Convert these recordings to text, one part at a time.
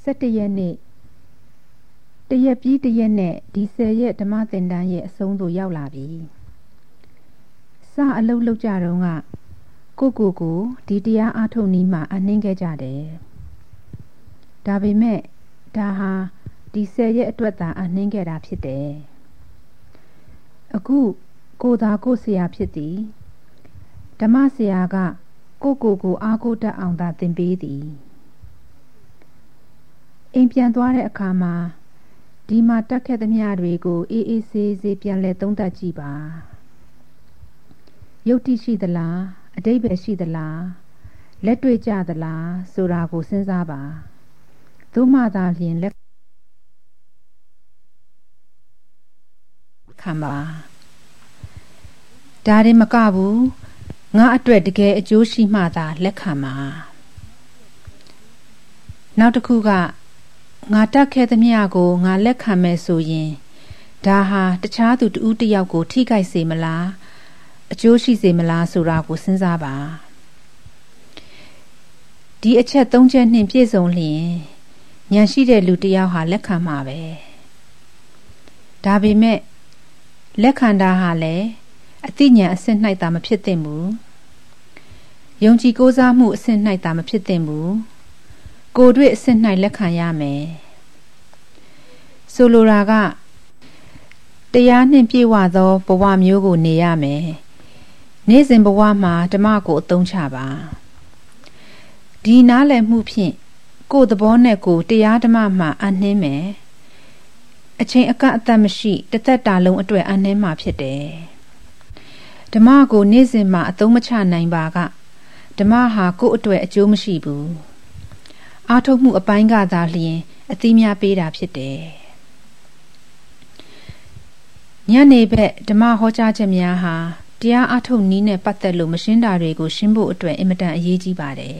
17 ရက်နေ့တရက်ပြီးတရက်နဲ့ဒီ10ရက်ဓမ္မသင်တန်းရဲ့အဆုံးသို့ရောက်လာပြီစအလုပ်လုပ်ကြတော့ကကိုဒီတရားအားထုတ်နည်းမှာအနှင်းခဲ့ကြတယ်ဒါပေမဲ့ဒါဟာဒီ10ရက်အတွက်သာအနှင်းခဲ့တာဖြစ်တယ်အခုကိုသာကိုဆရာဖြစ်သည်ဓမ္မဆရာကကိုအားကိုတတ်အောင်သာသင်ပေးသည်အိမ်ပြန်သွားတဲ့အခါမှာဒီမှာတက်ခဲ့သမျှတွေကိုအေးအေးဆေးဆေးပြန်လဲသုံးသပ်ကြည့်ပါယုတ်တိရှိသလားအတိပ္ပယ်ရှိသလားလက်တွေ့ကြသလားဆိုတာကိုစဉ်းစားပါသို့မှသာလျှင်လက်ခံပါဒါရင်မကဘူးငါအတွက်တကယ်အကျိုးရှိမှသာလက်ခံပါနောက်တစ်ခုကငါတက်ခဲ့သမျှကိုငါလက်ခံမယ်ဆိုရင်ဒါဟာတခြားသူတဦးတစ်ယောက်ကိုထိခိုက်စေမလားအကျိုးရှိစေမလားဆိုတာကိုစဉ်းစားပါဒီအချက်3ချက်နှင့်ပြည့်စုံလျင်ဉာဏ်ရှိတဲ့လူတစ်ယောက်ဟာလက်ခံမှာပဲဒါပေမဲ့လက်ခံတာဟာလည်းအသိဉာဏ်အဆင့်၌သာမဖြစ်သင့်ဘူးယုံကြည်ကိုးစားမှုအဆင့်၌သာမဖြစ်သင့်ဘူးကိုယ်တွေ့အဆင့်၌လက်ခံရမယ်ဆိုလိုတာကတရားနှင့်ပြည့်ဝသောဘဝမျိုးကိုနေရမယ်နေ့စဉ်ဘဝမှာဓမ္မကိုအသုံးချပါဒီနားလည်မှုဖြင့်ကိုယ်သဘောနဲ့ကိုယ်တရားဓမ္မမှာအနှင်းမယ်အချိန်အကန့်အသတ်မရှိတစ်သက်တာလုံးအတွက်အနှင်းမှာဖြစ်တယ်ဓမ္မကိုနေ့စဉ်မှာအသုံးမချနိုင်ပါကဓမ္မဟာကိုယ့်အတွက်အကျိုးမရှိဘူးအားထုတ်မှုအပိုင်းကသာလျှင်အသီးများပေးတာဖြစ်တယ်ညနေဘက်ဓမ္မဟောကြားချက်များဟာတရားအားထုတ်နည်းနဲ့ပတ်သက်လို့မရှင်းတာတွေကိုရှင်းဖို့အတွက်အင်မတန်အရေးကြီးပါတယ်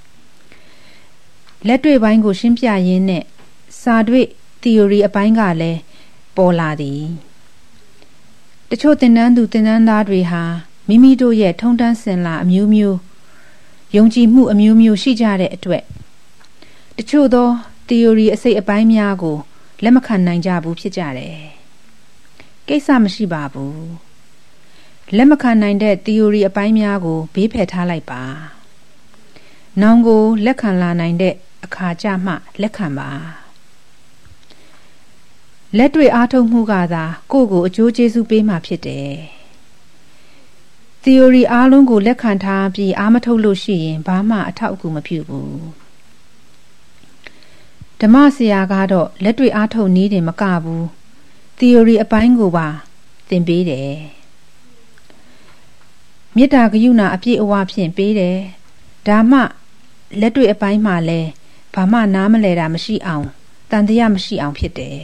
လက်တွေ့ပိုင်းကိုရှင်းပြရင်းနဲ့စာတွေ့ theory အပိုင်းကလည်းပေါ်လာသည်တချို့သင်တန်းသူသင်တန်းသားတွေဟာမိမိတို့ရဲ့ထုံတန်းစင်လာအမျိုးမျိုးယုံကြည်မှုအမျိုးမျိုးရှိကြတဲ့အတွက်တချို့သော theory အစိတ်အပိုင်းများကိုလက်မခံနိုင်ကြဘူးဖြစ်ကြတယ်ကိစ္စမရှိပါဘူးလက်မခံနိုင်တဲ့ theory အပိုင်းများကိုဘေးဖယ်ထားလိုက်ပါနောင်ကိုလက်ခံလာနိုင်တဲ့အခါကျမှလက်ခံပါလက်တွေ့အားထုတ်မှုကသာကိုယ့်ကိုအကျိုးကျေးဇူးပေးမှဖြစ်တယ် theory အားလုံးကိုလက်ခံထားပြီးအားမထုတ်လို့ရှိရင်ဘာမှအထောက်အကူမပြုဘူးဓမ္မဆရာကတော့လက်တွေ့အားထုတ်နည်းတင်မကဘူး theory အပိုင်းကိုပါသင်ပေးတယ်မေတ္တာကရုဏာအပြည့်အဝဖြင့်ပေးတယ်ဒါမှလက်တွေ့အပိုင်းမှာလဲဘာမှနားမလဲတာမရှိအောင်တန်တရားမရှိအောင်ဖြစ်တယ်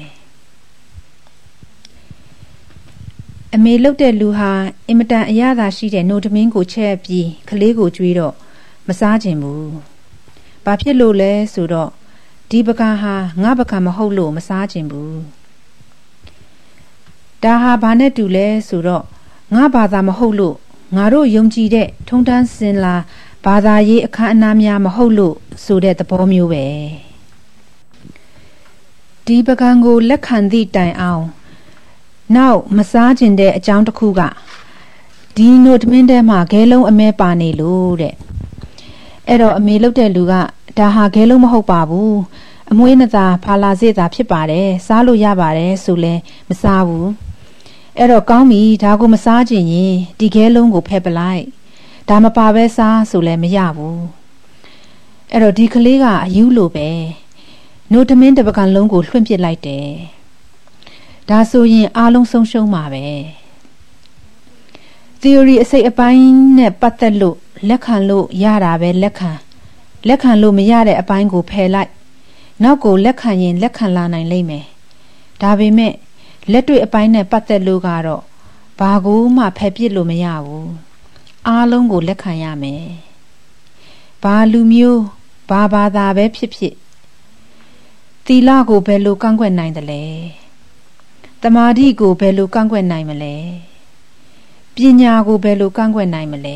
အမေလုတ်တဲ့လူဟာအင်မတန်အရသာရှိတဲ့နှုတ်သမင်းကိုချက်ပြီးကလေးကိုကြွေးတော့မစားခြင်းဘူးဘာဖြစ်လို့လဲဆိုတော့ဒီပကံဟာငါပကံမဟုတ်လို့မစားခြင်းဘူးဒါဟာဘာနဲ့တူလဲဆိုတော့ငါဘာသာမဟုတ်လို့ငါတို့ယုံကြည်တဲ့ထုံတန်းစင်လာဘာသာရေးအခမ်းအနားများမဟုတ်လို့ဆိုတဲ့သဘောမျိုးပဲဒီပကံကိုလက်ခံသည့်တိုင်အောင်နောက်မစားခြင်းတဲ့အကြောင်းတစ်ခုကဒီနို့တမင်းထဲမှာခဲလုံးအမဲပါနေလို့တဲ့အဲ့တော့အမေလုတ်တဲ့လူကဒါဟာခဲလုံးမဟုတ်ပါဘူးအမွှေးနသာဖာလာစေတာဖြစ်ပါတယ်စားလို့ရပါတယ်ဆိုလဲမစားဘူးအဲ့တော့ကောင်းပြီဒါကိုမစားခြင်းရင်ဒီခဲလုံးကိုဖယ်ပလိုက်ဒါမပါပဲစားဆိုလဲမရဘူးအဲ့တော့ဒီကလေးကအယူလို့ပဲနို့တမင်းတစ်ပကံလုံးကိုလွှင့်ပစ်လိုက်တယ်ဒါဆိုရင်အားလုံးဆုံးရှုံးမှာပဲ theory အစိတ်အပိုင်းနဲ့ပတ်သက်လို့လက်ခံလို့ရတာပဲလက်ခံလို့မရတဲ့အပိုင်းကိုဖယ်လိုက်နောက်ကိုလက်ခံရင်လက်ခံလာနိုင်လိမ့်မယ်ဒါပေမဲ့လက်တွေ့အပိုင်းနဲ့ပတ်သက်လို့ကတော့ဘာကိုမှဖယ်ပစ်လို့မရဘူးအားလုံးကိုလက်ခံရမယ်ဘာလူမျိုးဘာဘာသာပဲဖြစ်ဖြစ်သီလကိုဘယ်လိုကန့်ကွက်နိုင်သလဲတမာတိကိုဘယ်လိုကန့်ကွက်နိုင်မလဲပညာကိုဘယ်လိုကန့်ကွက်နိုင်မလဲ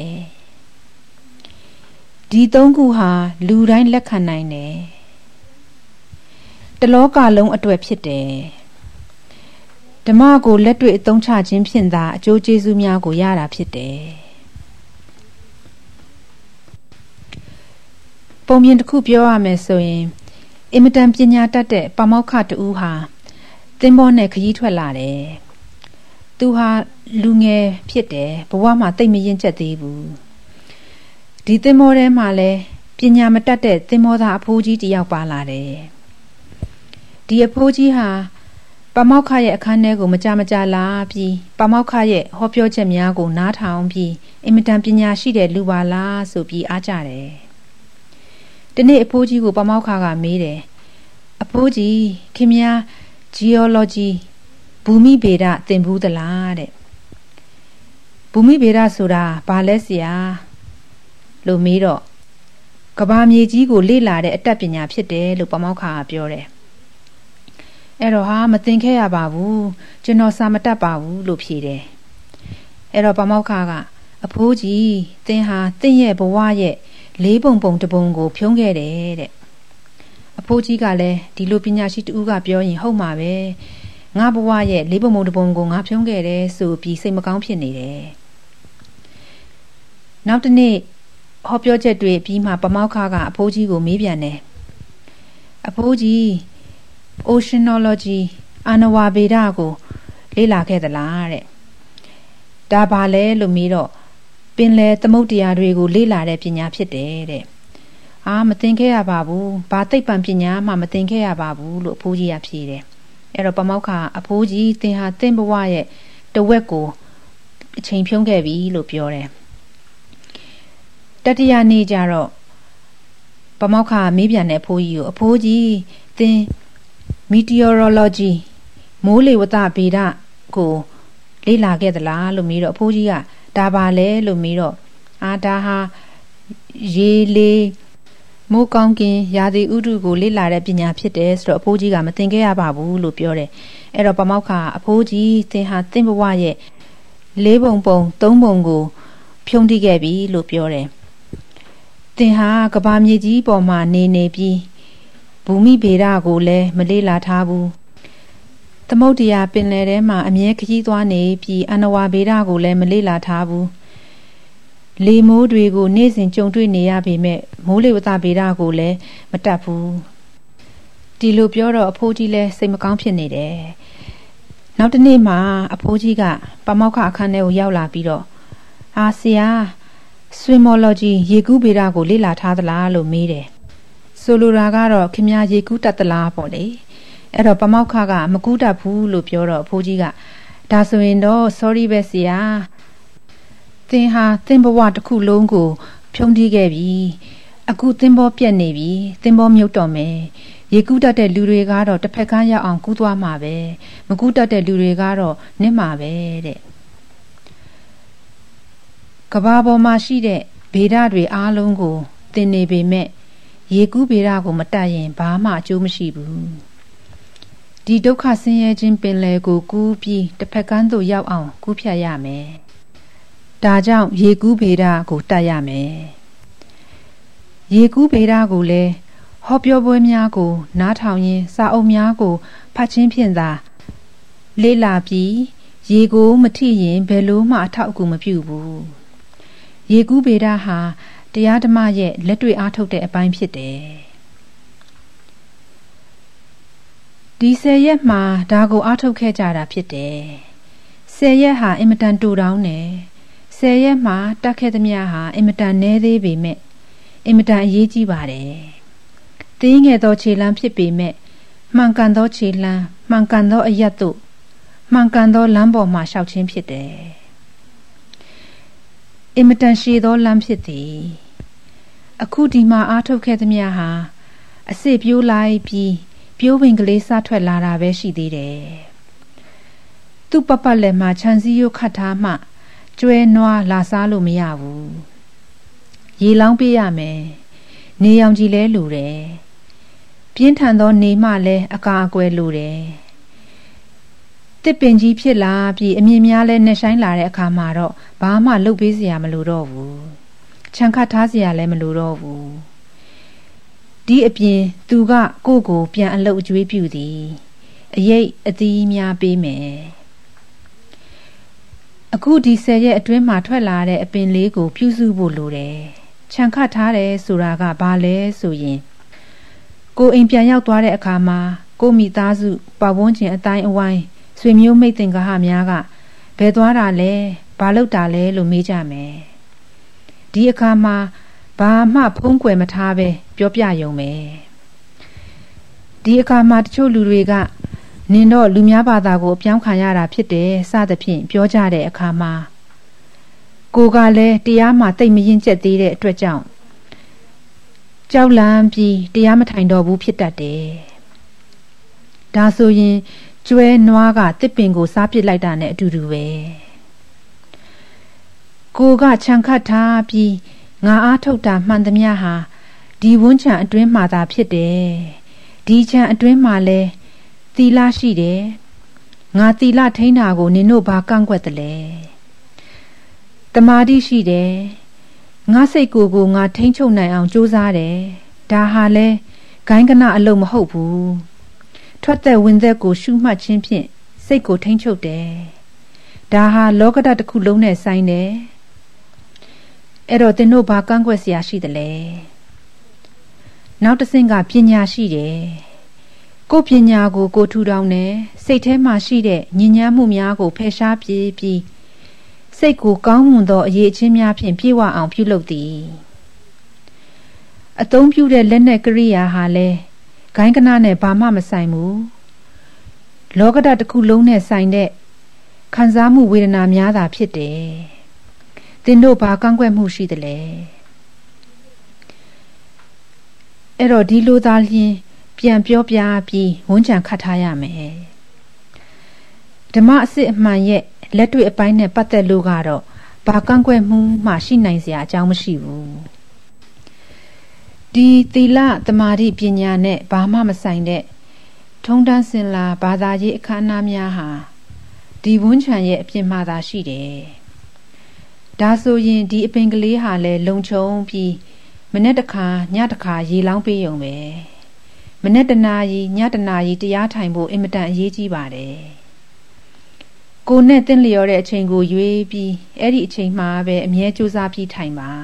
ဒီ3ခုဟာလူတိုင်းလက်ခံနိုင်တယ်လောကလုံးအတွက်ဖြစ်တယ်ဓမ္မကိုလက်တွေ့အသုံးချခြင်းဖြင့်သာအကျိုးကျေးဇူးများကိုရတာဖြစ်တယ်ပုံပြင်တစ်ခုပြောရမယ်ဆိုရင်အင်မတန်ပညာတတ်တဲ့ပါမောက္ခတူဟာသင်္ဘောနဲ့ခရီးထွက်လာတယ်သူဟာလူငယ်ဖြစ်တယ်ဘဝမှာတိတ်မရင်ကျက်သေးဘူးဒီသင်္ဘောထဲမှာလဲပညာမတတ်တဲ့သင်္ဘောသားအဖိုးကြီးတစ်ယောက်ပါလာတယ်ဒီအဖိုးကြီးဟာပါမောက္ခရဲ့အခန်းထဲကိုမကြလာပြီးပါမောက္ခရဲ့ဟောပြောချက်များကိုနားထောင်ပြီးအင်မတန်ပညာရှိတဲ့လူပါလားဆိုပြီးအားကြတယ်ဒီနေ့အဖိုးကြီးကိုပါမောက္ခကမေးတယ်အဖိုးကြီးခင်ဗျာ geology ဘူမိဗေဒသင်ဘူးသလားတဲ့ဘူမိဗေဒဆိုတာဘာလဲဆရာလို့မေးတော့ကဘာမြေကြီးကိုလေ့လာတဲ့အတတ်ပညာဖြစ်တယ်လို့ပါမောက္ခကပြောတယ်အဲ့တော့ဟာမသင်ခဲ့ရပါဘူးကျွန်တော်စာမတတ်ပါဘူးလို့ဖြေတယ်အဲ့တော့ပါမောက္ခကအဖိုးကြီးသင်ဟာသင်ရဲ့ဘဝရဲ့လေးပုံတစ်ပုံကိုဖြုံးခဲ့တယ်တဲ့အဖိုးကြီးကလည်းဒီလိုပညာရှိတူကပြောရင်ဟုတ်မှာပဲငါဘဝရဲ့လေးပုံတစ်ပုံကိုငါဖြုံးခဲ့တယ်ဆိုပြီးစိတ်မကောင်းဖြစ်နေတယ်နောက်တစ်နေ့ဟောပြောချက်တွေပြီးမှပါမောက္ခကအဖိုးကြီးကိုမေးပြန်တယ်အဖိုးကြီး Oceanology အာဏဝဗေဒကိုလေ့လာခဲ့သလားတဲ့ဒါဘာလဲလို့မေးတော့ပင်လယ်သမုဒ္ဒရာတွေကိုလေ့လာတဲ့ပညာဖြစ်တယ်တဲ့မသင်ခဲ့ရပါဘူးဘာသိပ္ပံပညာမှမသင်ခဲ့ရပါဘူးလို့အဖိုးကြီးကဖြေတယ်အဲ့တော့ပါမောက္ခအဖိုးကြီးသင်ဟာသင်ဘဝရဲ့တဝက်ကိုအချိန်ဖြုံးခဲ့ပြီလို့ပြောတယ်တတိယနေ့ကျတော့ပါမောက္ခမေးပြန်တဲ့အဖိုးကြီးကိုအဖိုးကြီးသင် meteorology မိုးလေဝသဗေဒကိုလေ့လာခဲ့သလားလို့မေးတော့အဖိုးကြီးကဒါပါလဲလို့မေးတော့ဒါဟာရေလေမိုးကောင်းကင်ရာသီဥတုကိုလေ့လာတဲ့ပညာဖြစ်တယ်ဆိုတော့အဖိုးကြီးကမသင်ခဲ့ရပါဘူးလို့ပြောတယ်အဲ့တော့ပါမောက္ခအဖိုးကြီးသင်ဟာသင်ဘဝရဲ့လေးပုံသုံးပုံကိုဖြုံးထိခဲ့ပြီလို့ပြောတယ်သင်ဟာကဘာမြေကြီးပေါ်မှာနေပြီးဘူမိဗေဒကိုလည်းမလေ့လာထားဘူးသမုဒ္ဒရာပင်လယ်ထဲမှာအမြဲခရီးသွားနေပြီးအာဏဝဗေဒကိုလည်းမလေ့လာထားဘူးလေမိုးတွေကိုနေ့စဉ်ကြုံတွေ့နေရပေမဲ့မိုးလေဝသဗေဒကိုလည်းမတတ်ဘူးဒီလိုပြောတော့အဖိုးကြီးလည်းစိတ်မကောင်းဖြစ်နေတယ်နောက်တစ်နေ့မှာအဖိုးကြီးကပါမောက္ခအခန်းထဲကိုရောက်လာပြီးတော့ဆရာ swimology ရေကူးဗေဒကိုလေ့လာထားသလားလို့မေးတယ်ဆိုလိုတာကတော့ခင်ဗျာရေကူးတတ်သလားပေါ့လေအဲ့တော့ပါမောက္ခကမကူးတတ်ဘူးလို့ပြောတော့အဖိုးကြီးကဒါဆိုရင်တော့ sorry ပဲဆရာသင်ဟာသင်ဘဝတစ်ခုလုံးကိုဖြုံးထိခဲ့ပြီအခုသင်္ဘောပြက်နေပြီသင်္ဘောမြုပ်တော့မယ်ရေကူးတတ်တဲ့လူတွေကတော့တစ်ဖက်ကန်းရောက်အောင်ကူးသွားမှာပဲမကူးတတ်တဲ့လူတွေကတော့နစ်မှာပဲတဲ့ကဘာပေါ်မှာရှိတဲ့ဗေဒတွေအားလုံးကိုသင်နေပေမဲ့ရေကူးဗေဒကိုမတတ်ရင်ဘာမှအကျိုးမရှိဘူးဒီဒုက္ခဆင်းရဲခြင်းပင်လယ်ကိုကူးပြီးတစ်ဖက်ကန်းသို့ရောက်အောင်ကူးဖြတ်ရမယ်ဒါကြောင့်ရေကူးဗေဒကိုတတ်ရမယ်ရေကူးဗေဒကိုလည်းဟောပြောပွဲများကိုနားထောင်ရင်းစာအုပ်များကိုဖတ်ခြင်းဖြင့်သာလေ့လာပြီးရေကိုမထိရင်ဘယ်လိုမှအထောက်အကူမပြုဘူးရေကူးဗေဒဟာတရားဓမ္မရဲ့လက်တွေ့အားထုတ်တဲ့အပိုင်းဖြစ်တယ်ဒီ10ရက်မှာဒါကိုအားထုတ်ခဲ့ကြတာဖြစ်တယ်10ရက်ဟာအင်မတန်တူတောင်းတယ်10ရက်မှာတက်ခဲ့သမျှဟာအင်မတန်နည်းသေးပေမဲ့အင်မတန်အရေးကြီးပါတယ်သေးငယ်သောခြေလှမ်းဖြစ်ပေမဲ့မှန်ကန်သောခြေလှမ်းမှန်ကန်သောအရပ်သို့မှန်ကန်သောလမ်းပေါ်မှာရှောက်ခြင်းဖြစ်တယ်အင်မတန်ရှည်သောလမ်းဖြစ်သည်အခုဒီမှာအားထုတ်ခဲ့သမျှဟာအစစ်ပြိုးလိုက်ပြီးပြိုးပင်ကလေးစထွက်လာတာပဲရှိသေးတယ်သူ့ပတ်လက်မှာခြံစည်းရိုးခတ်ထားမှကျွဲနွားလာစားလို့မရဘူးရေလောင်းပေးရမယ်နေရောင်ကြီးလဲလိုတယ်ပြင်းထန်သောနေမှလဲအကာအကွယ်လိုတယ်တစ်ပင်ကြီးဖြစ်လာပြီးအမြင်များလဲနှက်ဆိုင်လာတဲ့အခါမှာတော့ဘာမှလှုပ်ပေးစရာမလိုတော့ဘူးခြံခတ်ထားစရာလည်းမလိုတော့ဘူးဒီအပြင်သူကကိုကိုပြန်အလုပ်အကျွေးပြုသည်အရေးအသီးများပေးမယ်အခုဒီ10ရက်အတွင်းမှာထွက်လာတဲ့အပင်လေးကိုပြုစုဖို့လိုတယ်ခြံခတ်ထားတယ်ဆိုတာကဘာလဲဆိုရင်ကိုအိမ်ပြန်ရောက်သွားတဲ့အခါမှာကိုမိသားစုပတ်ဝန်းကျင်အတိုင်းအဝိုင်းဆွေမျိုးမိတ်သင်္ဂဟများကဘယ်သွားတာလဲဘာလုပ်တာလဲလို့မေးကြမယ်ဒီအခါမှာဘာမှဖုံးကွယ်မထားပဲပြောပြရုံပဲဒီအခါမှာတချို့လူတွေကနင်တော့လူများဘာသာကိုအပြောင်းခံရတာဖြစ်တယ်စသဖြင့်ပြောကြတဲ့အခါမှာကိုကလည်းတရားမှတိတ်မရင်ကျက်သေးတဲ့အတွက်ကြောင့်ကြောက်လန့်ပြီးတရားမထိုင်တော့ဘူးဖြစ်တတ်တယ်ဒါဆိုရင်ကျွဲနွားကတစ်ပင်ကိုစားပစ်လိုက်တာနဲ့အတူတူပဲကိုကခြံခတ်ထားပြီးငါအားထုတ်တာမှန်သမျှဟာဒီဝန်းခြံအတွင်းမှာသာဖြစ်တယ်ဒီခြံအတွင်းမှာလဲသီလရှိတယ်ငါသီလထိန်းတာကိုနင်တို့ဘာကန့်ကွက်တယ်လဲတမာတိရှိတယ်ငါစိတ်ကိုယ်ငါထိန်းချုပ်နိုင်အောင်ကြိုးစားတယ်ဒါဟာလဲဂိုင်းကနအလုပ်မဟုတ်ဘူးထွက်သက်ဝင်သက်ကိုရှုမှတ်ခြင်းဖြင့်စိတ်ကိုထိန်းချုပ်တယ်ဒါဟာလောကဓာတ်တစ်ခုလုံးနဲ့ဆိုင်တယ်အဲ့တော့သင်တို့ဘာကန့်ကွက်စရာရှိသလဲနောက်တစ်ဆင့်ကပညာရှိတယ်ကိုပညာကိုကိုထူထောင်တယ်စိတ်ထဲမှာရှိတဲ့ညဉ့်ညမ်းမှုများကိုဖယ်ရှားပြေးပြီးစိတ်ကိုကောင်းမွန်သောအရေးအချင်းများဖြင့်ပြည့်ဝအောင်ပြုလုပ်သည်အသုံးပြုတဲ့လက်နက်ကရိယာဟာလဲဂိုင်းကနနဲ့ဘာမှမဆိုင်ဘူးလောကဓာတ်တစ်ခုလုံးနဲ့ဆိုင်တဲ့ခံစားမှုဝေဒနာများသာဖြစ်တယ်သင်တို့ဘာကန့်ကွက်မှုရှိသလဲအဲ့တော့ဒီလိုသားလျှင်ပြန်ပြောပြပြီးဝန်းချံခတ်ထားရမယ်ဓမ္မအစစ်အမှန်ရဲ့လက်တွေ့အပိုင်းနဲ့ပတ်သက်လို့ကတော့ဘာကန့်ကွက်မှုမှရှိနိုင်စရာအကြောင်းမရှိဘူးဒီသီလသမာဓိပညာနဲ့ဘာမှမဆိုင်တဲ့ထုံတန်းစင်လာဘာသာရေးအခမ်းအနားများဟာဒီဝန်းချံရဲ့အပြင်မှာသာရှိတယ်ဒါဆိုရင်ဒီအပင်ကလေးဟာလည်းလုံခြုံပြီးမနေ့တစ်ခါညတစ်ခါရေလောင်းပေးရုံပဲမနေ့တနာရီညတနာရီတရားထိုင်ဖို့အင်မတန်အရေးကြီးပါတယ်ကိုနဲ့တင့်လျော်တဲ့အချိန်ကိုရွေးပြီးအဲ့ဒီအချိန်မှာပဲအမြဲကြိုးစားပြီးထိုင်ပါ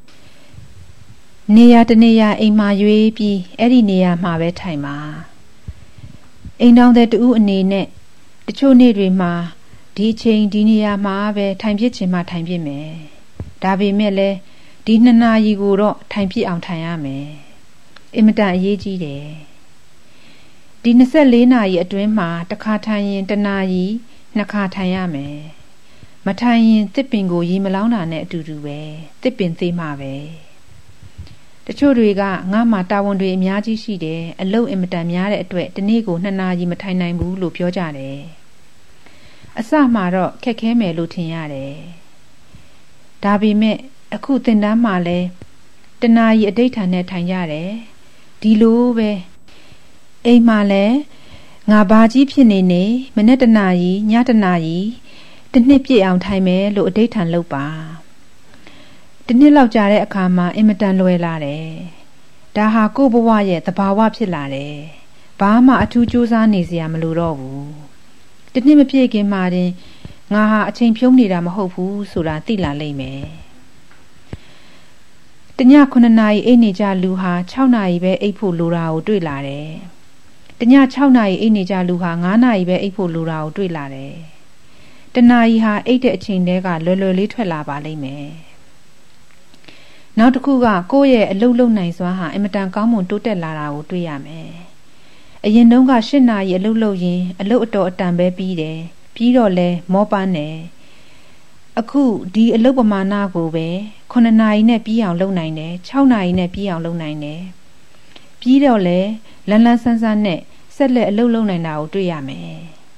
နေရာတနေရာအိမ်မှာရွေးပြီးအဲ့ဒီနေရာမှာပဲထိုင်ပါအိမ်တော်တဲ့တူအနေနဲ့တချို့နေ့တွေမှာဒီအချိန်ဒီနေရာမှာပဲထိုင်ဖြစ်ချင်မှထိုင်ဖြစ်မယ်ဒါပေမဲ့လည်းဒီ2 နာရီကိုတော့ထိုင်ဖြစ်အောင်ထိုင်ရမယ်အင်မတန်အရေးကြီးတယ်ဒီ24 နာရီအတွင်းမှာတစ်ခါထိုင်ရင်1 နာရီ2 ခါထိုင်ရမယ်မထိုင်ရင်တစ်ပင်ကိုရေမလောင်းတာနဲ့အတူတူပဲတစ်ပင်သေးမှာပဲတချို့တွေကငါမှတာဝန်တွေအများကြီးရှိတယ်အလုပ်အင်မတန်များတဲ့အတွက်ဒီနေ့ကို2 နာရီမထိုင်နိုင်ဘူးလို့ပြောကြတယ်အစမှာတော့ခက်ခဲမယ်လို့ထင်ရတယ်ဒါပေမဲ့အခုသင်တန်းမှာလဲ1 နာရီအဓိဋ္ဌာန်နဲ့ထိုင်ရတယ်ဒီလိုပဲအိမ်မှာလဲငါဘာကြီးဖြစ်နေနေမနေ့1 နာရီည1 နာရီတစ်နှစ်ပြည့်အောင်ထိုင်မယ်လို့အဓိဋ္ဌာန်လုပ်ပါတစ်နှစ်လောက်ကြာတဲ့အခါမှာအင်မတန်လွယ်လာတယ်ဒါဟာကိုယ့်ဘဝရဲ့သဘာဝဖြစ်လာတယ်ဘာမှအထူးကြိုးစားနေစရာမလိုတော့ဘူးတစ်နှစ်မပြည့်ခင်မှာတင်ငါဟာအချိန်ဖြုံးနေတာမဟုတ်ဘူးဆိုတာသိလာလိမ့်မယ်တည9 နာရီအိပ်နေကြလူဟာ6 နာရီပဲအိပ်ဖို့လိုတာကိုတွေ့လာတယ်တည6 နာရီအိပ်နေကြလူဟာ9 နာရီပဲအိပ်ဖို့လိုတာကိုတွေ့လာတယ်တနာရီဟာအိပ်တဲ့အချိန်တည်းကလွယ်လွယ်လေးထွက်လာပါလိမ့်မယ်နောက်တစ်ခုကကိုယ့်ရဲ့အလုပ်လုပ်နိုင်စွမ်းဟာအင်မတန်ကောင်းမွန်တိုးတက်လာတာကိုတွေ့ရမယ်အရင်တုန်းက8 နာရီအလုပ်လုပ်ရင်အလုပ်အတော်အတန်ပဲပြီးတယ်ပြီးတော့လဲမောပန်းတယ်အခုဒီအလုပ်ပမာဏကိုပဲ9 နာရီနဲ့ပြီးအောင်လုပ်နိုင်တယ်6 နာရီနဲ့ပြီးအောင်လုပ်နိုင်တယ်ပြီးတော့လဲလန်းလန်းဆန်းဆန်းနဲ့ဆက်လက်အလုပ်လုပ်နိုင်တာကိုတွေ့ရမယ်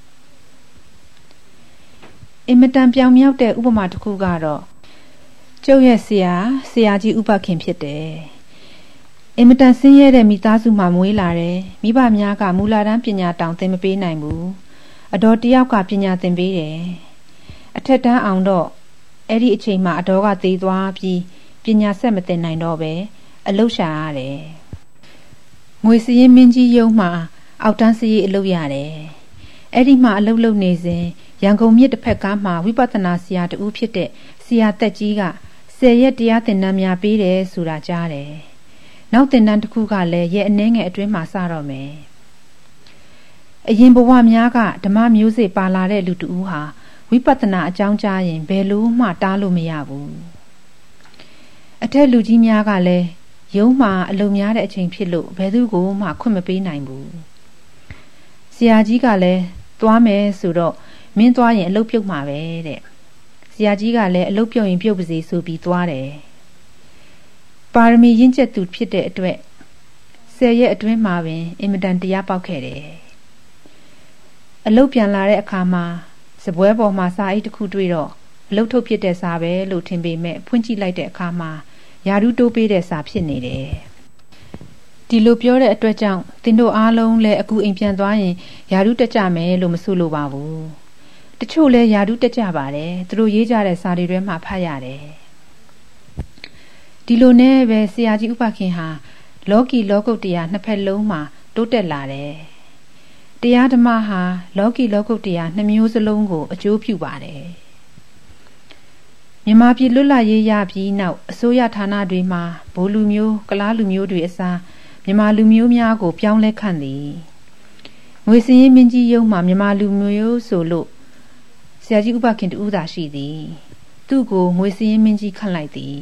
အင်မတန်ပြောင်မြောက်တဲ့ဥပမာတစ်ခုကတော့ကျုပ်ရဲ့ဆရာကြီးဥပခင်ဖြစ်တယ်အင်မတန်ဆင်းရဲတဲ့မိသားစုမှာမွေးလာတယ်မိဘများကမူလတန်းပညာတောင်သင်မပေးနိုင်ဘူးအတော်တယောက်ကပညာသင်ပေးတယ်အထက်တန်းအောင်တော့အဲ့ဒီအချိန်မှာအတော်ကသေးသွားပြီးပညာဆက်မသင်နိုင်တော့ပဲအလုပ်ရှာရတယ်ငွေစည်ရင်မင်းကြီးယုံမှာအောက်တန်းစည်အလုပ်ရတယ်အဲ့ဒီမှာအလုပ်လုပ်နေစဉ်ရန်ကုန်မြစ်တစ်ဖက်ကမ်းမှာဝိပဿနာဆရာတူဖြစ်တဲ့ဆရာတက်ကြီးက10 ရက်တရားသင်တန်းများပေးတယ်ဆိုတာကြားတယ်နောက်သင်တန်းတစ်ခုကလည်းရဲ့အနှဲငယ်အတွင်းမှာစတော့မယ်အရင်ဘဝများကဓမ္မမျိုးစေ့ပါလာတဲ့လူတူဟာဝိပဿနာအကြောင်းကြားရင်ဘယ်လို့မှတားလို့မရဘူးအထက်လူကြီးများကလည်းရုံးမှာအလုံများတဲ့အချိန်ဖြစ်လို့ဘယ်သူကိုမှခွင့်မပေးနိုင်ဘူးဆရာကြီးကလည်းသွားမယ်ဆိုတော့မင်းသွားရင်အလုပ်ပြုတ်မှာပဲတဲ့ဆရာကြီးကလည်းအလုပ်ပြုတ်ရင်ပြုတ်ပါစေဆိုပြီးသွားတယ်ပါရမီရင့်ကျက်သူဖြစ်တဲ့အတွက်10 ရက်အတွင်းမှာပင်အင်မတန်တရားပေါက်ခဲ့တယ်အလုပ်ပြန်လာတဲ့အခါမှာစပွဲပေါ်မှာစာအိတ်တစ်ခုတွေ့တော့အလုပ်ထုတ်ဖြစ်တဲ့စာပဲလို့ထင်ပေမဲ့ဖွင့်ကြည့်လိုက်တဲ့အခါမှာယာရုတိုးပေးတဲ့စာဖြစ်နေတယ်ဒီလိုပြောတဲ့အတွက်ကြောင့်သင်တို့အားလုံးလည်းအခုအိမ်ပြန်သွားရင်ယာရုတက်ကြမယ်လို့မဆိုလိုပါဘူးတချို့လည်းယာရုတက်ကြပါတယ်သူတို့ရေးကြတဲ့စာတွေထဲမှာဖတ်ရတယ်ဒီလိုနဲ့ပဲဆရာကြီးဥပခင်ဟာလောကီလောကုတ္တရာနှစ်ဖက်လုံးမှာတိုးတက်လာတယ်တရားဓမ္မဟာလောကီလောကုတ္တရာနှစ်မျိုးစလုံးကိုအကျိုးပြုပါတယ်မြန်မာပြည်လွတ်လပ်ရေးရပြီးနောက်အစိုးရဌာနတွေမှာဗိုလ်လူမျိုးကလားလူမျိုးတွေအစားမြန်မာလူမျိုးများကိုပြောင်းလဲခန့်သည်ငွေစည်ရင်မင်းကြီးယုံမှာမြန်မာလူမျိုးဆိုလို့ဆရာကြီးဥပခင်တူသာရှိသည်သူ့ကိုငွေစည်ရင်မင်းကြီးခန့်လိုက်သည်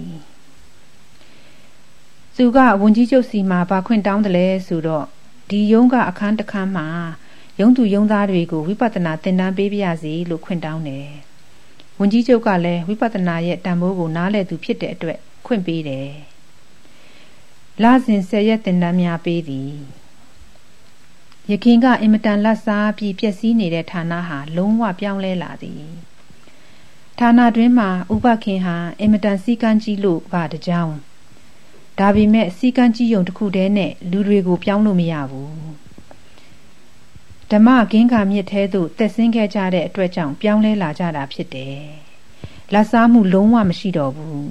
သူကဝန်ကြီးချုပ်စီမှာဗာခွင့်တောင်းတယ်လဲဆိုတော့ဒီယုံကအခန်းတစ်ခန်းမှာယုံသူယုံသားတွေကိုဝိပဿနာသင်တန်းပေးပြရစီလို့ခွင့်တောင်းတယ်ဝန်ကြီးချုပ်ကလည်းဝိပဿနာရဲ့တန်ဖိုးကိုနားလည်သူဖြစ်တဲ့အတွက်ခွင့်ပေးတယ်လစဉ်10 ရက်သင်တန်းများပေးသည်ယခင်ကအင်မတန်လက်စားပြီးပျက်စီးနေတဲ့ဌာနဟာလုံးဝပြောင်းလဲလာသည်ဌာနတွင်မှာဥပခင်ဟာအင်မတန်စီကန်းကြီးလို့ပါတကြောင်ဒါပေမဲ့စီကန်းကြီးယုံတစ်ခုတည်းနဲ့လူတွေကိုပြောင်းလို့မရဘူးဓမ္မကင်းခါမြစ်ထဲသို့တက်ဆင်းခဲ့ကြတဲ့အတွက်ကြောင့်ပြောင်းလဲလာကြတာဖြစ်တယ်လက်စားမှုလုံးဝမရှိတော့ဘူး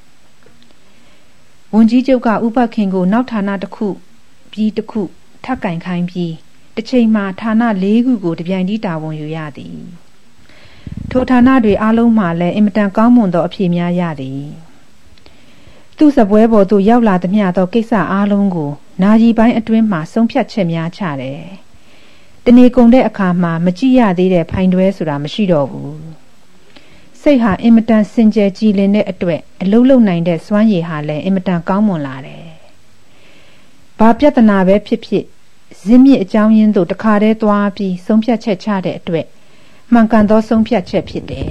ဝန်ကြီးချုပ်ကဥပခင်ကိုနောက်ဌာနတစ်ခုပြီးတစ်ခုထပ်ကင်ခိုင်းပြီးတစ်ချိန်မှာဌာန4 ခုကိုတပြိုင်တည်းတာဝန်ယူရသည်ထိုဌာနတွေအားလုံးမှာလည်းအင်မတန်ကောင်းမွန်သောအဖြေများရသည်သူ့စပွဲပေါ်သို့ရောက်လာသမျှသောကိစ္စအားလုံးကိုနာရီပိုင်းအတွင်းမှာဆုံးဖြတ်ချက်များချတယ်တနေ့ကုန်တဲ့အခါမှာမကြည့်ရသေးတဲ့ဖိုင်တွဲဆိုတာမရှိတော့ဘူးစိတ်ဟာအင်မတန်စင်ကြယ်ကြည်လင်တဲ့အတွက်အလုံးလုံးနိုင်တဲ့စွမ်းရည်ဟာလည်းအင်မတန်ကောင်းမွန်လာတယ်ဘာပြဿနာပဲဖြစ်ဖြစ်ဇင်းမြစ်အကြောင်းရင်းသို့တခါတည်းသွားပြီးဆုံးဖြတ်ချက်ချတဲ့အတွက်မှန်ကန်သောဆုံးဖြတ်ချက်ဖြစ်တယ်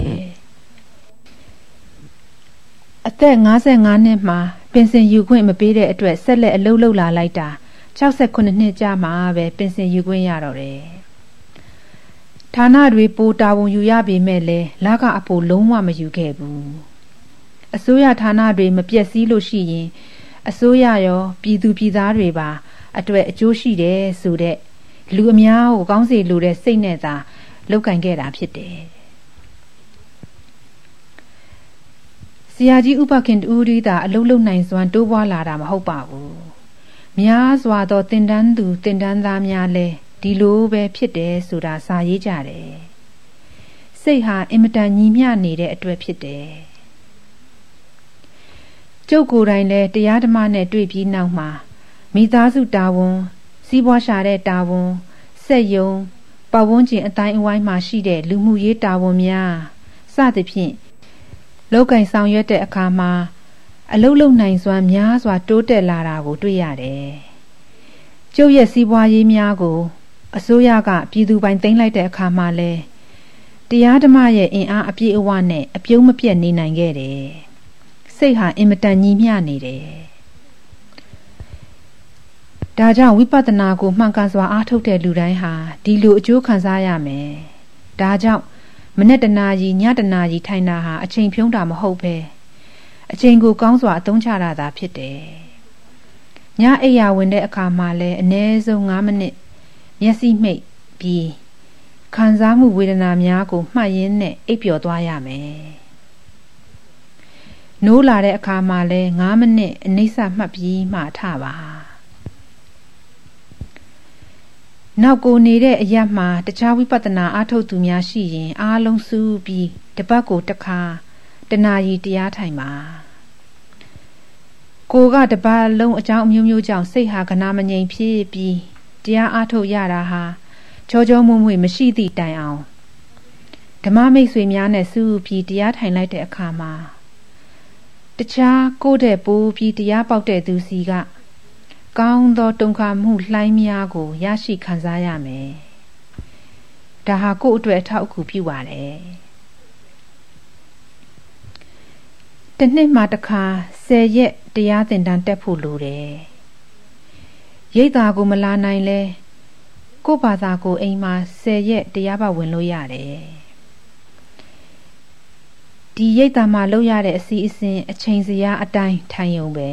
အသက်55နှစ်မှာပင်စင်ယူခွင့်မပေးတဲ့အတွက်ဆက်လက်အလုပ်လုပ်လာလိုက်တာ68နှစ်ကြာမှပဲပင်စင်ယူခွင့်ရတော့တယ်ဌာနတွေပိုတာဝန်ယူရပေမဲ့လည်းလကအဖို့လုံးဝမယူခဲ့ဘူးအစိုးရဌာနတွေမပြည့်စည်လို့ရှိရင်အစိုးရရောပြည်သူပြည်သားတွေပါအတွက်အကျိုးရှိတယ်ဆိုတဲ့လူအများကိုကောင်းစေလိုတဲ့စိတ်နဲ့သာလုပ်ကင်ခဲ့တာဖြစ်တယ်ဆရာကြီးဥပခင်တူရီသာအလုံးလုံးနိုင်စွမ်းတိုးပွားလာတာမဟုတ်ပါဘူးများစွာသောတင်တန်းသူတင်တန်းသားများလဲဒီလိုပဲဖြစ်တယ်ဆိုတာစာရေးကြတယ်စိတ်ဟာအင်မတန်ညီမျှနေတဲ့အတွက်ဖြစ်တယ်ကျုပ်ကိုယ်တိုင်လဲတရားဓမ္မနဲ့တွေ့ပြီးနောက်မှာမိသားစုတာဝန်စီးပွားရှာတဲ့တာဝန်စက်ယုံပတ်ဝန်းကျင်အတိုင်းအဝိုင်းမှာရှိတဲ့လူမှုရေးတာဝန်များစသဖြင့်လောက်ကင်ဆောင်ရွက်တဲ့အခါမှာအလုံးလုံးနိုင်စွမ်းများစွာတိုးတက်လာတာကိုတွေ့ရတယ်ကျုပ်ရဲ့စီးပွားရေးများကိုအစိုးရကပြည်သူပိုင်သိမ်းလိုက်တဲ့အခါမှာလဲတရားဓမ္မရဲ့အင်အားအပြည့်အဝနဲ့အပြုံးမပြတ်နေနိုင်ခဲ့တယ်စိတ်ဟာအင်မတန်ညီမျှနေတယ်ဒါကြောင့်ဝိပဿနာကိုမှန်ကန်စွာအားထုတ်တဲ့လူတိုင်းဟာဒီလိုအကျိုးခံစားရမယ်ဒါကြောင့်မနေ့တနာကြီးညတနာကြီးထိုင်တာဟာအချိန်ဖြုံးတာမဟုတ်ပဲအချိန်ကိုကောင်းစွာအသုံးချတာသာဖြစ်တယ်ညအိပ်ယာဝင်တဲ့အခါမှာလဲအနည်းဆုံး9 မိနစ်မျက်စိမှိတ်ပြီးခံစားမှုဝေဒနာများကိုမှတ်ရင်းနဲ့အိပ်ပျော်သွားရမယ်နိုးလာတဲ့အခါမှာလဲ9 မိနစ်အနိစ္စမှတ်ပြီးမှထပါနောက်ကိုနေတဲ့အရက်မှာတခြားဝိပဿနာအားထုတ်သူများရှိရင်အားလုံးစုပြီးတပတ်ကိုတစ်ခါတနာရီတရားထိုင်ပါကိုကတပတ်လုံးအကြောင်းအမျိုးမျိုးကြောင့်စိတ်ဟာကနာမငြိမ်ဖြစ်ပြီးတရားအားထုတ်ရတာဟာချောချောမွေ့မွေ့မရှိသည့်တိုင်အောင်ဓမ္မမိတ်ဆွေများနဲ့စုပြီးတရားထိုင်လိုက်တဲ့အခါမှာတခြားကိုယ့်တဲ့ပိုးပြီးတရားပေါက်တဲ့သူစီကကောင်းသောတုန်ခါမှုလှိုင်းများကိုရရှိခံစားရမယ်။ဒါဟာကိုယ့်အတွက်အထောက်အကူပြုပါတယ်။တစ်နှစ်မှတစ်ခါ10 ရက်တရားသင်တန်းတက်ဖို့လိုတယ်။ရိပ်သာကိုမလာနိုင်လဲကိုယ့်ဘာသာကိုအိမ်မှာ10 ရက်တရားပါဝင်လို့ရတယ်။ဒီရိပ်သာမှာလုပ်ရတဲ့အစီအစဉ်အချိန်စရာအတိုင်းထိုင်ရုံပဲ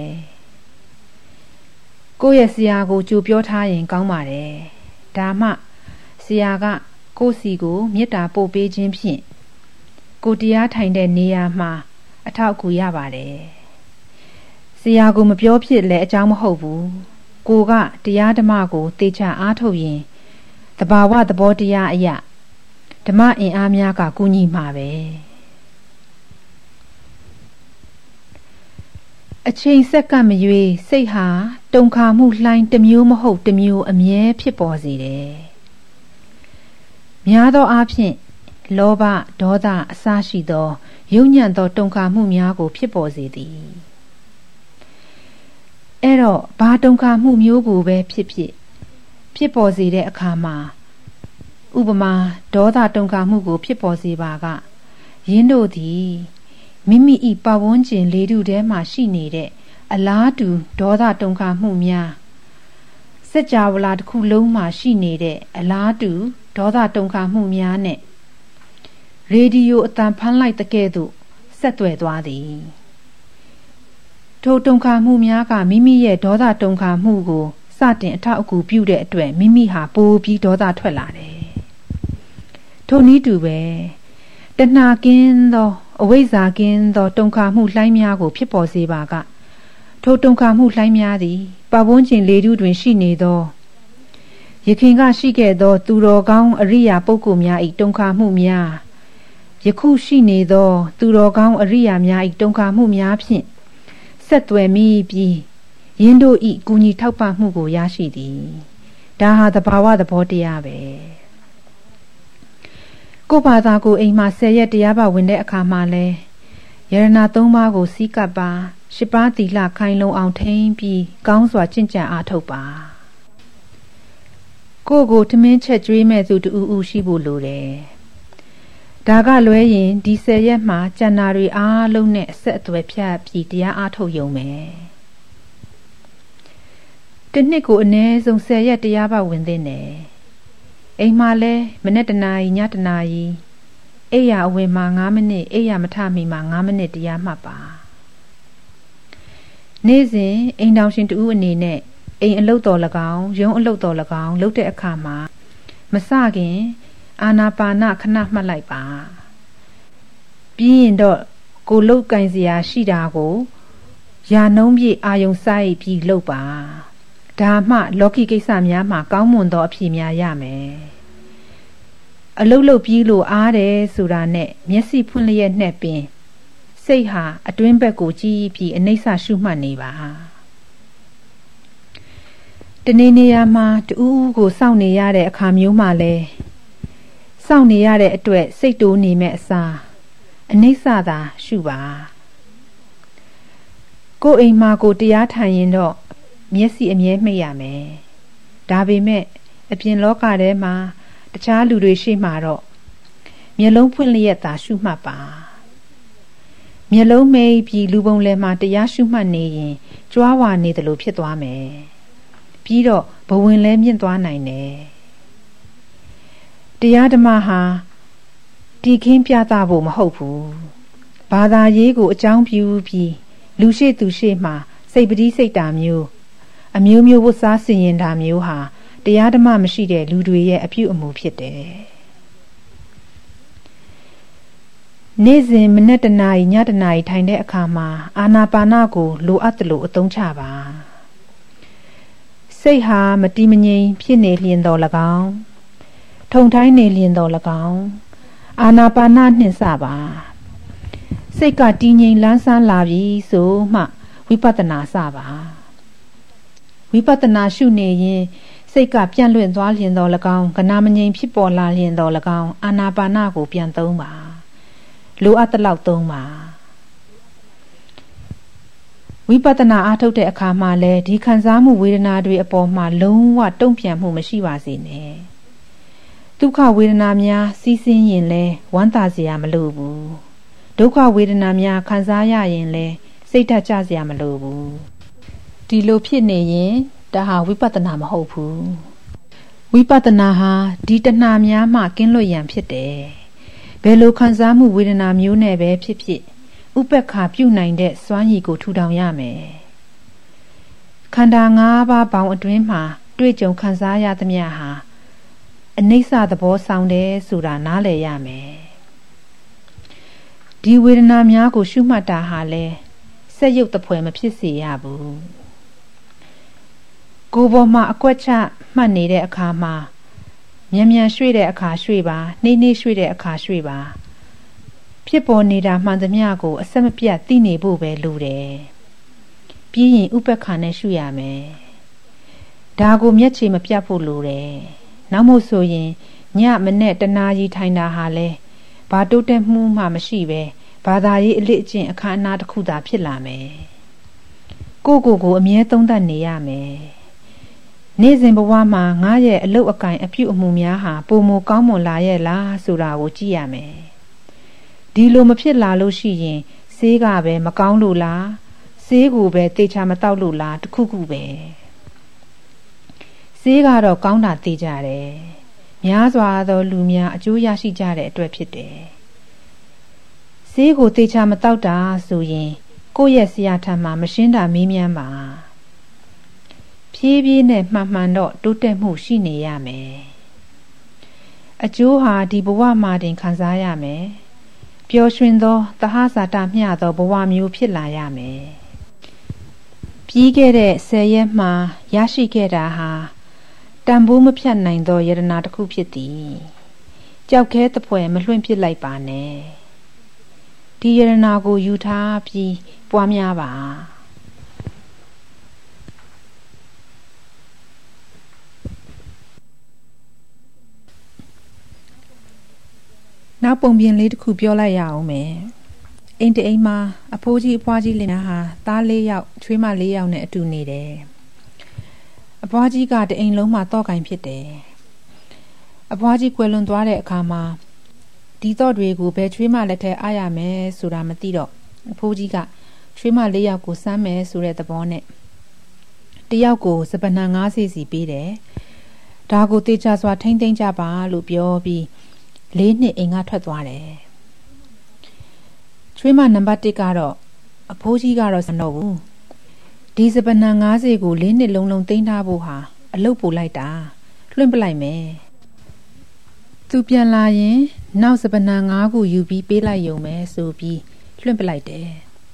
ကိုယ့်ရဲ့ဆရာကိုကြိုပြောထားရင်ကောင်းပါတယ်ဒါမှဆရာကကိုယ့်စီကိုမေတ္တာပို့ပေးခြင်းဖြင့်ကိုတရားထိုင်တဲ့နေရာမှာအထောက်အကူရပါတယ်ဆရာကိုမပြောဖြစ်လဲအကြောင်းမဟုတ်ဘူးကိုကတရားဓမ္မကိုသေချာအားထုတ်ရင်သဘာဝသဘောတရားအရာဓမ္မအင်အားများကကူညီမှာပဲအချိန်စက္ကန့်မရွေးစိတ်ဟာတုန်ခါမှုလှိုင်းတစ်မျိုးမဟုတ်တစ်မျိုးအမြဲဖြစ်ပေါ်စေတယ်။များသောအားဖြင့်လောဘဒေါသအစရှိသောယုံညံ့သောတုန်ခါမှုများကိုဖြစ်ပေါ်စေသည်။အဲ့တော့ဘာတုန်ခါမှုမျိုးကိုပဲဖြစ်ပေါ်စေတဲ့အခါမှာဥပမာဒေါသတုန်ခါမှုကိုဖြစ်ပေါ်စေပါကယင်းတို့သည်မိမိ၏ပတ်ဝန်းကျင်လေးထုထဲမှာရှိနေတဲ့အလားတူဒေါသတုန်ခါမှုများစัจ java လာတစ်ခုလုံးမှာရှိနေတဲ့အလားတူဒေါသတုန်ခါမှုများနဲ့ရေဒီယိုအသံဖမ်းလိုက်တဲ့ကဲ့သို့ဆက်သွယ်သွားသည်ထိုတုန်ခါမှုများကမိမိရဲ့ဒေါသတုန်ခါမှုကိုစတင်အထောက်အကူပြုတဲ့အတွက်မိမိဟာပိုပြီးဒေါသထွက်လာတယ်ထိုနည်းတူပဲတဏှာကင်းသောအဝိဇ္ဇာကင်းသောတုန်ခါမှုလှိုင်းများကိုဖြစ်ပေါ်စေပါကထိုတုန်ခါမှုလှိုင်းများသည်ပတ်ဝန်းကျင်လေးထုတွင်ရှိနေသောယခင်ကရှိခဲ့သောသူတော်ကောင်းအရိယာပုဂ္ဂိုလ်များ၏တုန်ခါမှုများယခုရှိနေသောသူတော်ကောင်းအရိယာများ၏တုန်ခါမှုများဖြင့်ဆက်သွယ်မိပြီးယင်းတို့၏ကူညီထောက်ပံ့မှုကိုရရှိသည်ဒါဟာသဘာဝသဘောတရားပဲကိုယ့်ဘာသာကိုအိမ်မှာ10 ရက်တရားပါဝင်တဲ့အခါမှာလဲယရဏ3 ပါးကိုစီးကပ်ပါ10 ပါးသီလခိုင်လုံအောင်ထိန်းပြီးကောင်းစွာကျင့်ကြံအားထုတ်ပါကိုယ့်ကိုထမင်းချက်ကျွေးမဲ့သူတူဦးရှိဖို့လိုတယ်ဒါကလွဲရင်ဒီ10 ရက်မှာကျန်တာတွေအားလုံးနဲ့အဆက်အသွယ်ဖြတ်ပြီးတရားအားထုတ်ရုံပဲတစ်နှစ်ကိုအနည်းဆုံး10 ရက်တရားပါဝင်သင့်တယ်အိမ်မှာလဲမနေ့တနာရီညတနာရီအိယာအဝင်မှာ9 မိနစ်အိယာမထမီမှာ9 မိနစ်တရားမှတ်ပါနေ့စဉ်အိမ်တောင်ရှင်တူအနေနဲ့အိမ်အလုပ်တော်၎င်းရုံးအလုပ်တော်၎င်းလုပ်တဲ့အခါမှာမစခင်အာနာပါနခဏမှတ်လိုက်ပါပြီးရင်တော့ကိုလုတ်ကင်စရာရှိတာကိုယာနှုံးပြည့်အာယုံစိုက်ပြီးလုပ်ပါဒါမှလောကီကိစ္စများမှာကောင်းမွန်သောအဖြေများရမယ်အလုတ်လုတ်ပြီးလို့အားတယ်ဆိုတာနဲ့မျက်စိဖွင့်လျက်နဲ့ပင်စိတ်ဟာအတွင်းဘက်ကိုကြည့်ပြီးအနိစ္စရှုမှတ်နေပါတနေ့နေရာမှာတူးကိုစောင့်နေရတဲ့အခါမျိုးမှလဲစောင့်နေရတဲ့အတွက်စိတ်တိုးနေမဲ့အစားအနိစ္စသာရှုပါကိုယ်အိမ်မှာကိုတရားထိုင်ရင်တော့မျက်စိအမြဲမှိတ်ရမယ်ဒါပေမဲ့အပြင်လောကထဲမှာတခြားလူတွေရှိမှတော့မျက်လုံးဖွင့်လျက်သာရှုမှတ်ပါမျက်လုံးမိတ်ပြီးလူပုံလဲမှာတရားရှုမှတ်နေရင်ကြွားဝါနေတယ်လို့ဖြစ်သွားမယ်ပြီးတော့ဘဝင်လဲမြင့်သွားနိုင်တယ်တရားဓမ္မဟာဒီခင်းပြသဖို့မဟုတ်ဘူးဘာသာရေးကိုအကြောင်းပြုပြီးလူရှိသူရှိမှစိတ်ပတိစိတ်တာမျိုးအမျိုးမျိုးဝတ်စားဆင်ရင်တာမျိုးဟာတရားဓမ္မမရှိတဲ့လူတွေရဲ့အပြုအမူဖြစ်တယ်နေ့စဉ်မနေ့တနာရီညတနာရီထိုင်တဲ့အခါမှာအာနာပါနကိုလိုအပ်တယ်လို့အသုံးချပါစိတ်ဟာမတည်မငြိမ်ဖြစ်နေလျင်တော်၎င်းထုံထိုင်းနေလျင်တော်၎င်းအာနာပါနနှင့်စပါစိတ်ကတည်ငြိမ်လန်းဆန်းလာပြီဆိုမှဝိပဿနာစပါဝိပဿနာရှုနေရင်စိတ်ကပြန့်လွင့်သွားလျင်တော်၎င်းကနာမငြိမ်ဖြစ်ပေါ်လာလျင်တော်၎င်းအာနာပါနကိုပြန်သုံးပါလိုအပ်သလောက်သုံးပါဝိပဿနာအားထုတ်တဲ့အခါမှာလည်းဒီခံစားမှုဝေဒနာတွေအပေါ်မှာလုံးဝတုံ့ပြန်မှုမရှိပါစေနဲ့ဒုက္ခဝေဒနာများစီးဆင်းရင်လဲဝမ်းသာစရာမလိုဘူးဒုက္ခဝေဒနာများခံစားရရင်လဲစိတ်ဓာတ်ကျစရာမလိုဘူးဒီလိုဖြစ်နေရင်ဒါဟာဝိပဿနာမဟုတ်ဘူးဝိပဿနာဟာဒီတဏှာများမှကင်းလွတ်ရန်ဖြစ်တယ်ဘယ်လိုခံစားမှုဝေဒနာမျိုးနဲ့ပဲဖြစ်ဖြစ်ဥပက္ခပြုနိုင်တဲ့စွမ်းရည်ကိုထူထောင်ရမယ်ခန္ဓာ၅ပါးပေါင်းအတွင်းမှာတွေ့ကြုံခံစားရသမျှဟာအနိစ္စသဘောဆောင်တယ်ဆိုတာနားလည်ရမယ်ဒီဝေဒနာများကိုရှုမှတ်တာဟာလဲစက်ရုပ်တစ်ဖွဲမဖြစ်စေရဘူးကိုယ်ပေါ်မှာအကွက်ချမှတ်နေတဲ့အခါမှာမြန်မြန်ရွှေ့တဲ့အခါရွှေ့ပါနှေးနှေးရွှေ့တဲ့အခါရွှေ့ပါဖြစ်ပေါ်နေတာမှန်သမျှကိုအဆက်မပြတ်သိနေဖို့ပဲလိုတယ်ပြီးရင်ဥပ္ပခါနဲ့ရှုရမယ်ဒါကိုမျက်ခြေမပြတ်ဖို့လိုတယ်နောက်မို့ဆိုရင်ညမနဲ့တနာကြီးထိုင်တာဟာလဲဘာတိုးတက်မှုမှမရှိပဲဘာသာရေးအလစ်အကျင့်အခမ်းအနားတစ်ခုသာဖြစ်လာမယ်ကိုအမြဲသုံးသပ်နေရမယ်နေ့စဉ်ဘဝမှာငါရဲ့အလုပ်အကင်အပြုအမူများဟာပုံမကောင်းမွန်လာရဲ့လားဆိုတာကိုကြည့်ရမယ်ဒီလိုမဖြစ်လာလို့ရှိရင်ဆေးကပဲမကောင်းလို့လားဆေးကိုပဲသေချာမတောက်လို့လားတခုခုပဲဆေးကတော့ကောင်းတာသိကြတယ်များစွာသောလူများအကျိုးရရှိကြတဲ့အတွက်ဖြစ်တယ်ဆေးကိုသေချာမတောက်တာဆိုရင်ကိုယ့်ရဲ့ဆရာထံမှာမရှင်းတာမေးမြန်းပါဖြည်းဖြည်းနဲ့မှန်တော့တိုးတက်မှုရှိနေရမယ်အကျိုးဟာဒီဘဝမှာတင်ခံစားရမယ်ပျော်ရွှင်သောသဟဇာတမျှသောဘဝမျိုးဖြစ်လာရမယ်ပြီးခဲ့တဲ့10 ရက်မှာရရှိခဲ့တာဟာတန်ဖိုးမဖြတ်နိုင်သောယတနာတစ်ခုဖြစ်သည်ကြောက်ခဲတပွဲမလွှင့်ပစ်လိုက်ပါနဲ့ဒီယတနာကိုယူထားပြီးပွားများပါနောက်ပုံပြင်လေးတစ်ခုပြောလိုက်ရအောင်မယ်အိမ်တအိမ်မှာအဖိုးကြီးအဖွားကြီးလင်နာဟာသား4 ယောက်ချွေးမ4 ယောက်နဲ့အတူနေတယ်အဖွားကြီးကတအိမ်လုံးမှာတော့ကင်ဖြစ်တယ်အဖွားကြီးကွယ်လွန်သွားတဲ့အခါမှာဒီတော့တွေကိုဘယ်ချွေးမလက်ထဲအားရမယ်ဆိုတာမသိတော့အဖိုးကြီးကချွေးမ4 ယောက်ကိုစမ်းမယ်ဆိုတဲ့သဘောနဲ့တယောက်ကိုစပနံ90စီပေးတယ်ဒါကိုတေချာစွာထိမ့်သိမ့်ကြပါလို့ပြောပြီး4 နှစ်အိမ်ကထွက်သွားတယ်ချွေးမနံပါတ်1ကတော့အဖိုးကြီးကတော့စံတော့ဘူးဒီစပနံ90ကို4 နှစ်လုံးလုံးသိမ်းထားဖို့ဟာအလုပ်ပို့လိုက်တာလွှင့်ပလိုက်မယ်သူပြန်လာရင်နောက်စပနံ9ခုယူပြီးပေးလိုက်ရုံပဲဆိုပြီးလွှင့်ပလိုက်တယ်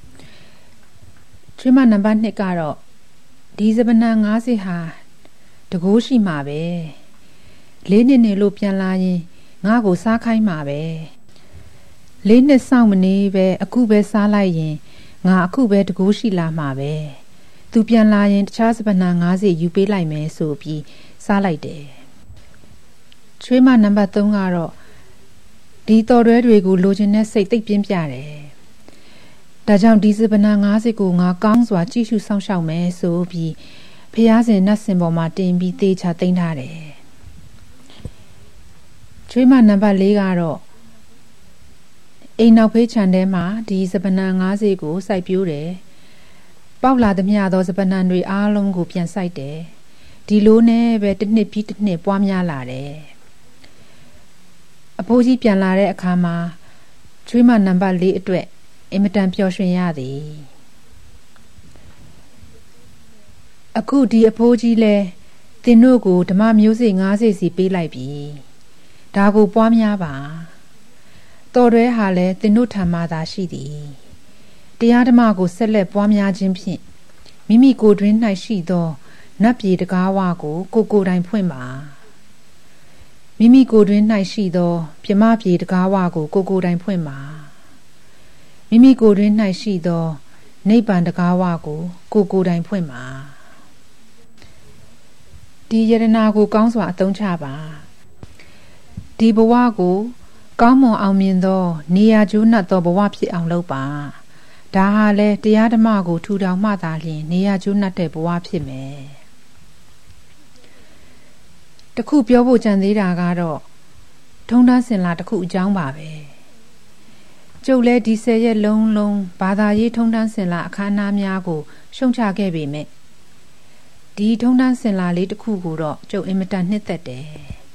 ချွေးမနံပါတ်2ကတော့ဒီစပနံ90ဟာတကိုးရှိမှာပဲ4 နှစ်နေလို့ပြန်လာရင်ငါ့ကိုစားခိုင်းမှာပဲ4 နှစ်စောင့်မနေပဲအခုပဲစားလိုက်ရင်ငါအခုပဲတကိုးရှိလာမှာပဲသူပြန်လာရင်တခြားစပနံ90ယူပေးလိုက်မယ်ဆိုပြီးစားလိုက်တယ်ချွေးမနံပါတ်3ကတော့ဒီတော်တွဲတွေကိုလိုချင်တဲ့စိတ်သိပ်ပြင်းပြတယ်ဒါကြောင့်ဒီစပနံ90ကိုငါကောင်းစွာကြည့်ရှုစောင့်ရှောက်မယ်ဆိုပြီးဖျားစင်နတ်စင်ပေါ်မှာတင်ပြီးသေချာသိမ်းထားတယ်ချွေးမနံပါတ်4ကတော့အိမ်နောက်ဖေးခြံထဲမှာဒီစပနံ90ကိုစိုက်ပျိုးတယ်ပေါက်လာသမျှသောစပနံတွေအားလုံးကိုပြန်စိုက်တယ်ဒီလိုနဲ့ပဲတစ်နှစ်ပြီးတစ်နှစ်ပွားများလာတယ်အဖိုးကြီးပြန်လာတဲ့အခါမှာချွေးမနံပါတ်4အတွက်အင်မတန်ပျော်ရွှင်ရသည်အခုဒီအဖိုးကြီးလဲသင်တို့ကိုဓမ္မမျိုးစေ့90စီပေးလိုက်ပြီဒါကိုပွားများပါတော်တွဲဟာလဲသင်တို့ထံမှသာရှိသည်တရားဓမ္မကိုဆက်လက်ပွားများခြင်းဖြင့်မိမိကိုယ်တွင်၌ရှိသောနတ်ပြည်တကားဝကိုကိုတိုင်ဖွင့်ပါမိမိကိုယ်တွင်၌ရှိသောပြမပြေတကားဝကိုကိုတိုင်ဖွင့်ပါမိမိကိုယ်တွင်၌ရှိသောနိဗ္ဗာန်တကားဝကိုကိုတိုင်ဖွင့်ပါဒီယရနာကိုကောင်းစွာအသုံးချပါဒီဘဝကိုကောင်းမွန်အောင်မြင်သောနေရာကျိုးနတ်သောဘဝဖြစ်အောင်လုပ်ပါဒါဟာလဲတရားဓမ္မကိုထူထောင်မှသာလျှင်နေရာကျိုးနတ်တဲ့ဘဝဖြစ်မယ်တခုပြောဖို့ကြံသေးတာကတော့ထုံးတမ်းစင်လာတခုအကြောင်းပါပဲကျုပ်လဲဒီ10ရက်လုံးဘာသာရေးထုံးတမ်းစင်လာအခမ်းအနားများကိုရှုံချခဲ့ပေမဲ့ဒီထုံးတမ်းစင်လာလေးတစ်ခုကိုတော့ကျုပ်အင်မတန်နှစ်သက်တယ်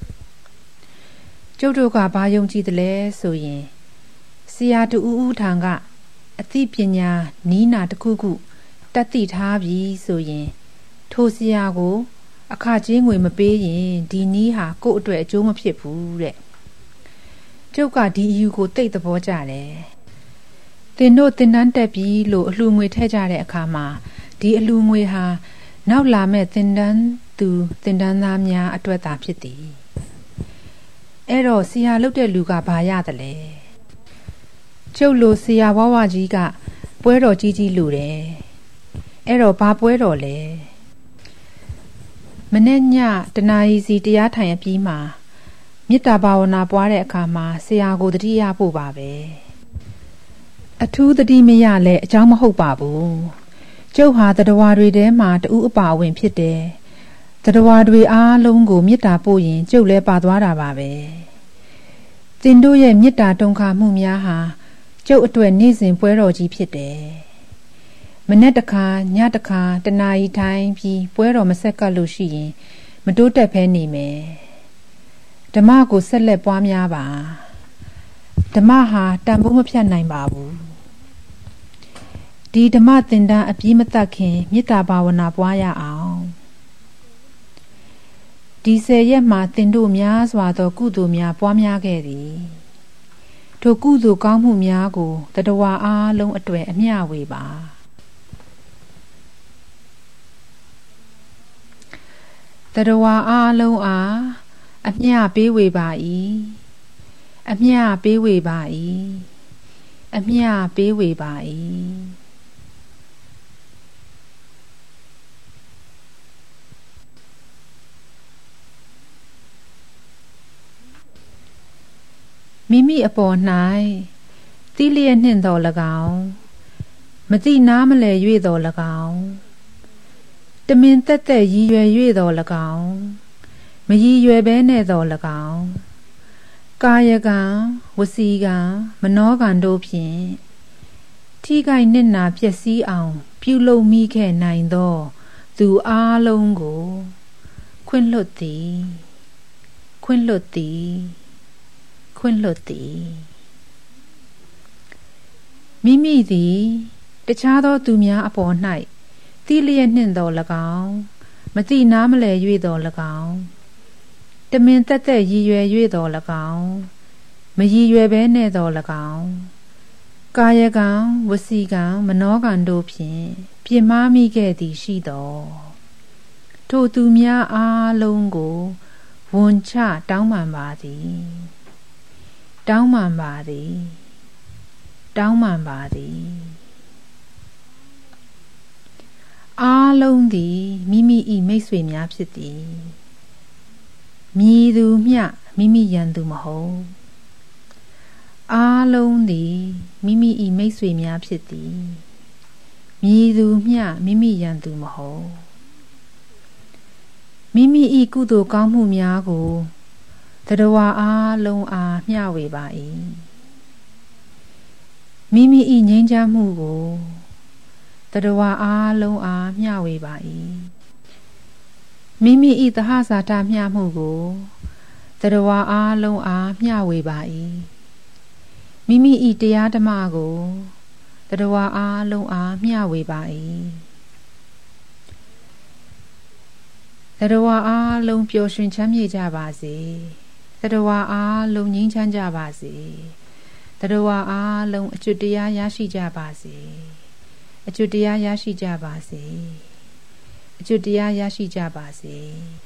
ကျုပ်တို့ကဘာယုံကြည်တယ်လဲဆိုရင်ဆရာတူဦးထံကအသိပညာနီးနာတစ်ခုခုတတ်သိထားပြီဆိုရင်ထိုဆရာကိုအခကြေးငွေမပေးရင်ဒီနီးဟာကိုယ့်အတွက်အကျိုးမဖြစ်ဘူးတဲ့ကျုပ်ကဒီအယူကိုသိသဘောကျတယ်သင်တို့သင်တန်းတက်ပြီလို့အလှငွေထည့်ကြတဲ့အခါမှာဒီအလှငွေဟာနောက်လာမဲ့သင်တန်းသားများအတွက်သာဖြစ်သည်အဲ့တော့ဆရာလုပ်တဲ့လူကဘာရတယ်လဲကျုပ်လိုဆရာဝဝကြီးကပွဲတော်ကြီးလူတယ်အဲ့တော့ဘာပွဲတော်လဲမနေ့ညတနာရီစီတရားထိုင်အပြီးမှာမေတ္တာဘာဝနာပွားတဲ့အခါမှာဆရာကိုတတိယဖို့ပါပဲအထူးတတိမရလဲအကြောင်းမဟုတ်ပါဘူးကျုပ်ဟာတတဝါတွေထဲမှာတူအပါဝင်ဖြစ်တယ်တတဝါတွေအားလုံးကိုမေတ္တာပို့ရင်ကျုပ်လဲပါသွားတာပါပဲသင်တို့ရဲ့မေတ္တာတုံခါမှုများဟာကျုပ်အတွက်နေ့စဉ်ပွဲတော်ကြီးဖြစ်တယ်မနေ့တခါညတခါတနာရီထိုင်ပြီးပွဲတော်မဆက်ကပ်လို့ရှိရင်မတိုးတက်ဖဲနေမယ်ဓမ္မကိုဆက်လက်ပွားများပါဓမ္မဟာတန်ဖိုးမဖြတ်နိုင်ပါဘူးဒီဓမ္မသင်တန်းအပြီးမတတ်ခင်မေတ္တာဘာဝနာပွားရအောင်ဒီ10ရက်မှာသင်တို့များစွာသောကုသိုလ်များပွားများခဲ့သည်ထိုကုသိုလ်ကောင်းမှုများကိုတတဝါအားလုံးအတွေ့အမျှဝေပါတတဝါအားလုံးအားအမျှပေးဝေပါ၏အမျှပေးဝေပါ၏အမျှပေးဝေပါ၏မိမိအပေါ်၌သိလျက်နှင့်တော်၎င်းမသိနားမလည်၍တော်၎င်းတမင်သက်သက်ရည်ရွယ်၍တော်၎င်းမရည်ရွယ်ဘဲနဲ့တော်၎င်းကာယကံဝစီကံမနောကံတို့ဖြင့်ထိခိုက်နစ်နာပျက်စီးအောင်ပြုလုပ်မိခဲ့နိုင်သောသူအားလုံးကိုခွင့်လွှတ်သည်ခွင့်လွှတ်သည်ခွင့်လွှတ်သည်မိမိသည်တခြားသောသူများအပေါ်၌သိလျက်နှင့်တော်၎င်းမသိနားမလည်၍တော်၎င်းတမင်သက်သက်ရည်ရွယ်၍တော်၎င်းမရည်ရွယ်ဘဲနဲ့တော်၎င်းကာယကံဝစီကံမနောကံတို့ဖြင့်ပြစ်မှားမိခဲ့သည်ရှိတော်ထိုသူများအားလုံးကိုဝန်ချတောင်းပန်ပါသည်တောင်းပန်ပါသည်တောင်းပန်ပါသည်အားလုံးသည်မိမိ၏မိတ်ဆွေများဖြစ်သည်မည်သူမျှမိမိရန်သူမဟုတ်အားလုံးသည်မိမိ၏မိတ်ဆွေများဖြစ်သည်မည်သူမျှမိမိရန်သူမဟုတ်မိမိ၏ကုသိုလ်ကောင်းမှုများကိုတတဝါအားလုံးအားမျှဝေပါ၏မိမိ၏ငြိမ်းချမ်းမှုကိုတတဝါအားလုံးအားမျှဝေပါ၏မိမိ၏သဟဇာတမျှမှုကိုတတဝါအားလုံးအားမျှဝေပါ၏မိမိ၏တရားဓမ္မကိုတတဝါအားလုံးအားမျှဝေပါ၏တတဝါအားလုံးပျော်ရွှင်ချမ်းမြေ့ကြပါစေတတဝါအားလုံးငြိမ်းချမ်းကြပါစေတတဝါအားလုံးအကျွတ်တရားရရှိကြပါစေအကျွတ်တရားရရှိကြပါစေအကျွတ်တရားရရှိကြပါစေ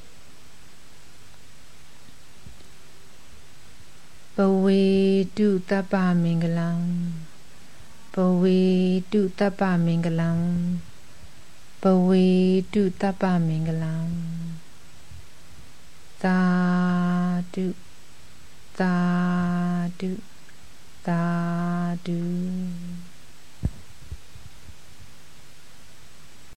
ပဝေတုတပ္ပမင်္ဂလံပဝေတုတပ္ပမင်္ဂလံပဝေတုတပ္ပမင်္ဂလံသာဓုသာဓုသာဓု